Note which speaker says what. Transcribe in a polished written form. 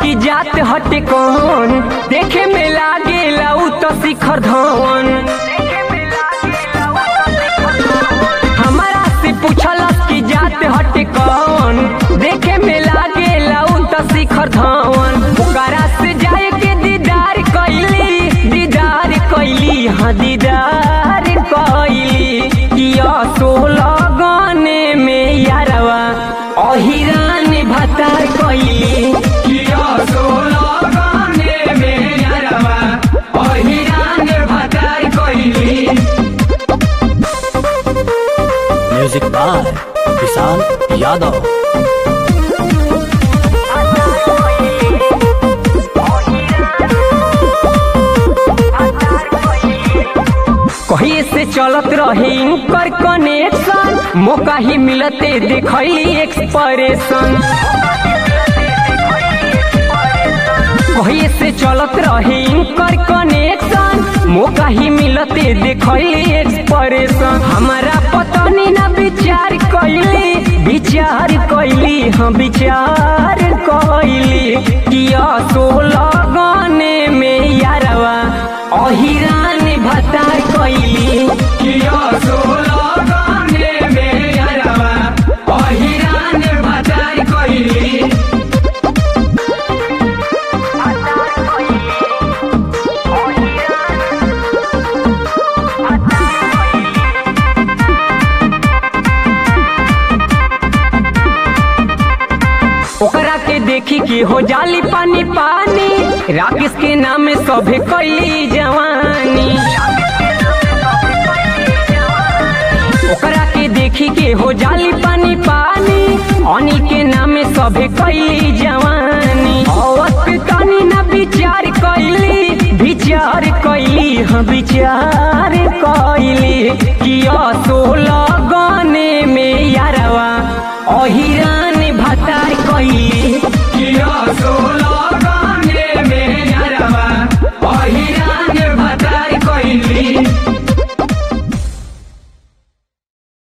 Speaker 1: की जात हटे कौन, देखे में लागेला उ तो शिखर धवन। हमारा से पूछलस की जात हटे कौन, देखे में लागेला उ तो शिखर धवन। ओकरा से जाए के दीदार कैली हाँ दीदार कैली। किया सोलह गाने में यारवा अहिरान भतार कैली। किया सोलह गाने में यारवा अहिरान भतार कैली।
Speaker 2: Music by Vishal Yadav.
Speaker 1: कहीं से चलत रहे इनकर कनेक्शन, मौका ही मिलते देखली एक्सप्रेशन। कहीं से चलत रहे इनकर कनेक्शन, मौका ही मिलते देखली एक्सप्रेशन। हमारा पत्नी ना विचार कैली हाँ विचार कैली। किया सोलह गाने में यारवा अहिरान भतार कैली। किया सोलह गाने में यारवा अहिरान भतार कैली। ओकरा के देखी कि हो जाली पानी पानी, राकेश के नाम सभे कैली जवानी। ओकरा के देखी के हो जाली पानी पानी, अनिल के नाम सभे कैली जवानी। औरत तनी ना विचार कैली हाँ विचार कैली। किया सोलह